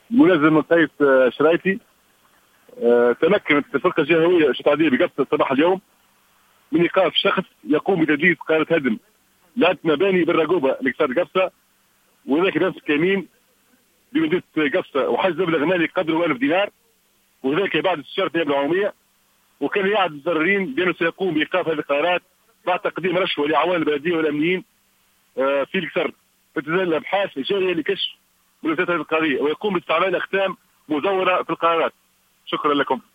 الملازم قيس شرايتي تمكنت الفرقه الجهويه الشرطه بقبصه صباح اليوم من ايقاف شخص يقوم بتجديد قاره هدم لعنة مباني بالرقوبه لكسار قبصه، وذلك نفس الكمين بمدينه قبصه، وحجز مبلغ مالي قدره 1000 دينار، وذلك بعد استشاره النيابه العموميه. وكان يعد المتضررين بانه سيقوم بايقاف هذه القرارات بعد تقديم رشوه لعوان البلديه والامنيين في الكسر، فتزال الابحاث الجاريه لكشف ملفات هذه القضيه، ويقوم باستعمال اختام مزوره في القرارات. شكرا لكم.